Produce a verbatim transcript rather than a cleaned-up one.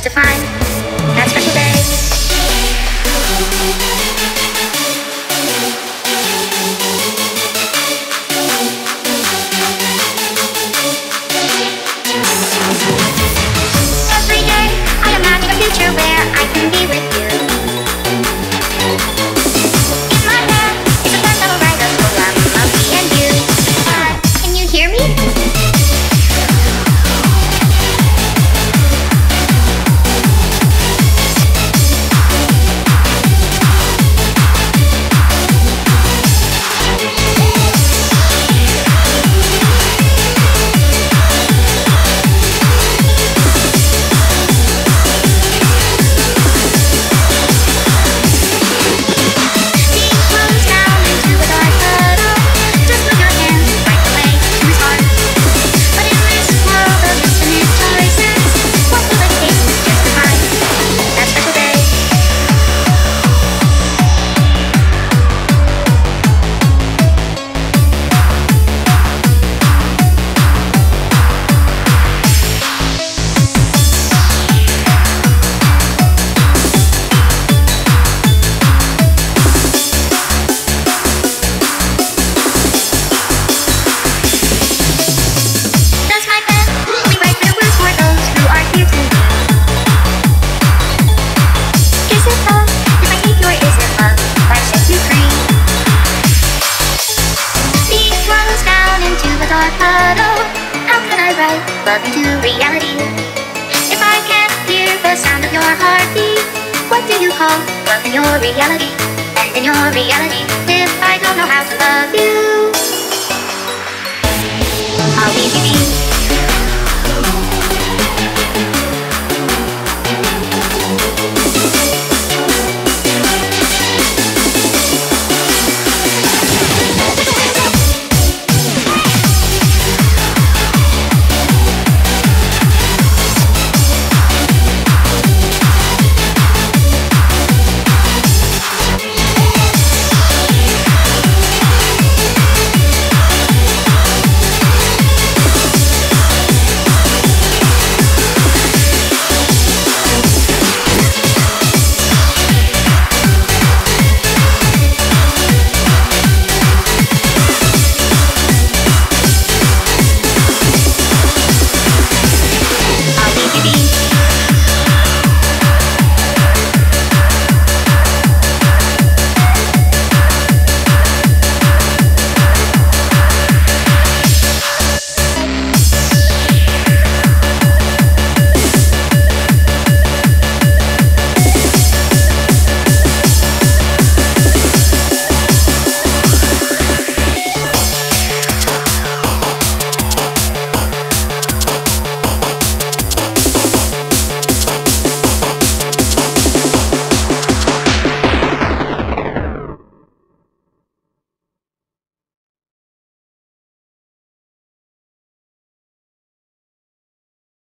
to find that special day. Every day I imagine a future where I can be with you. In my head is a band that'll write a poem of me and you. Uh, can you hear me? Love into reality. If I can't hear the sound of your heartbeat, what do you call love in your reality? And in your reality, if I don't know how to love you?